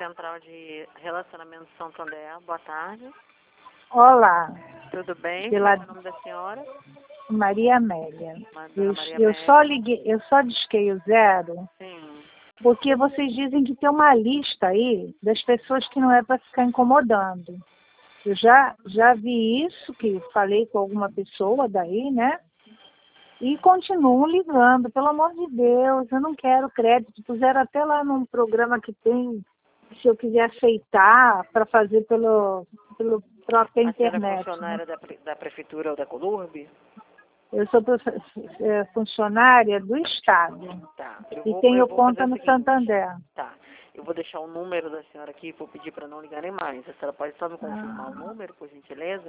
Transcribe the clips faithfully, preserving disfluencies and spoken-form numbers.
Central de Relacionamento Santo André. Boa tarde. Olá. Tudo bem? Pela... Qual é o nome da senhora? Maria Amélia. Eu, Maria eu Amélia. só liguei, eu só disquei o zero, Sim. porque vocês dizem que tem uma lista aí das pessoas que não é para ficar incomodando. Eu já, já vi isso, que falei com alguma pessoa daí, né? E continuam ligando, pelo amor de Deus, eu não quero crédito. Puseram até lá num programa que tem, se eu quiser aceitar, para fazer pelo, pelo própria A senhora é internet. funcionária Né? da, pre- da Prefeitura ou da Colurb? Eu sou profe- é, funcionária do Estado Tá. Eu e vou, tenho eu vou fazer conta o no seguinte. Santander. Tá. Eu vou deixar o número da senhora aqui e vou pedir para não ligarem mais. A senhora pode só me confirmar Ah, o número, por gentileza?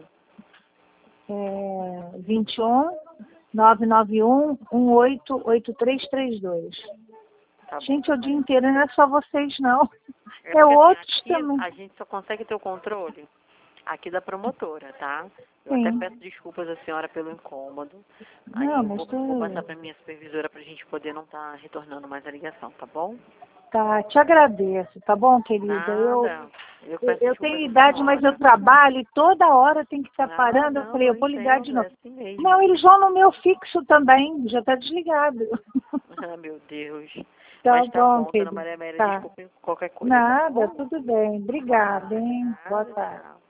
é, vinte e um, nove nove um, um oito oito três três dois. Tá bom. Gente, o dia inteiro não é só vocês, não. É É porque, assim, outros aqui também. a gente só consegue ter o controle aqui da promotora, tá? Eu até Sim. peço desculpas à senhora pelo incômodo. Aí Não, eu mas vou, tô... vou passar para minha supervisora para a gente poder não estar retornando mais a ligação, tá bom? Tá, te agradeço, tá bom, querida? Eu, Nada. Eu eu, peço eu desculpas tenho à idade, mas eu senhora. trabalho e toda hora tem que estar Ah, parando. Eu não, falei, eu eu vou ligar de entendo, é novo. assim mesmo. Não, eles vão no meu fixo também, já tá desligado. Ah, meu Deus. Tá Mas tá bom, bom, dona querida. Maria Amélia, Tá. desculpe qualquer coisa, tá Nada, bom? tudo bem. Obrigada, hein? Boa Nada, tarde. tchau.